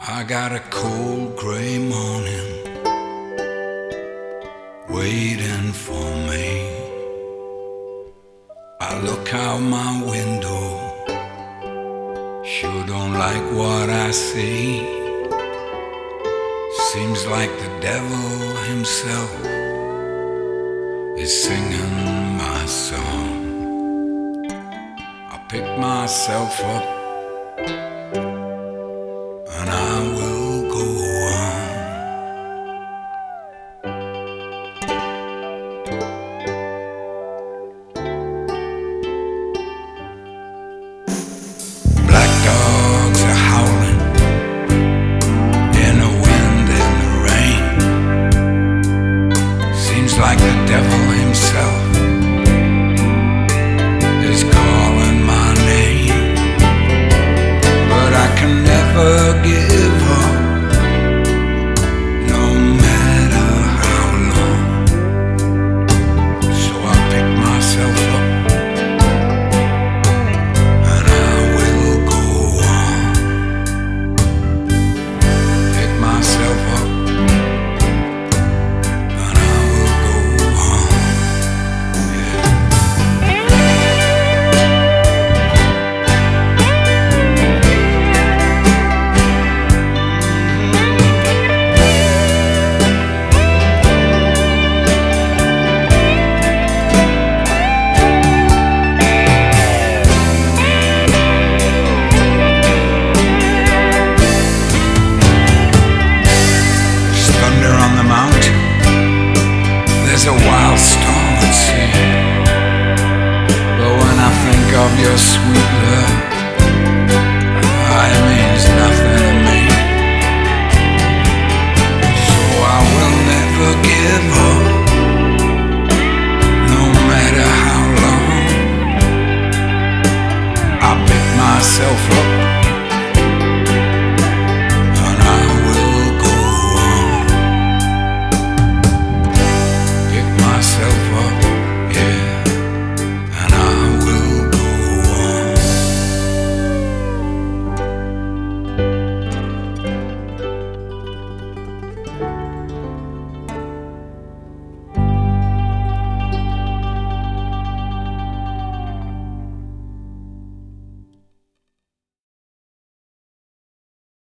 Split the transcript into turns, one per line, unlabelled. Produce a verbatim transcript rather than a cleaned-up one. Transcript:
I got a cold gray morning waiting for me. I look out my window, sure don't like what I see. Seems like the devil himself is singing my song. I pick myself up